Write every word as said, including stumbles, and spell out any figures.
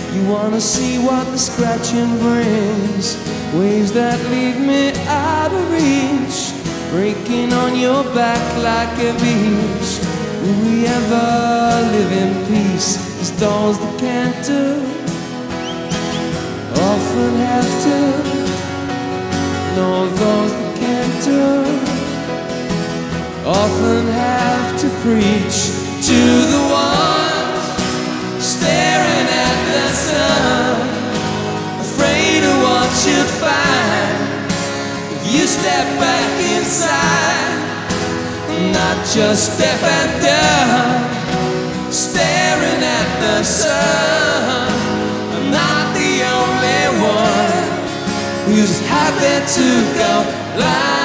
You wanna see what the scratching brings, waves that leave me out of reach, breaking on your back like a beach. Will we ever live in peace? As those that can't do often have to. No, those that can't do often have to preach to the ones staring at the sun, afraid of what you'd find if you step back inside. Not just deaf and dumb, staring at the sun. I'm not the only one who's happy to go blind.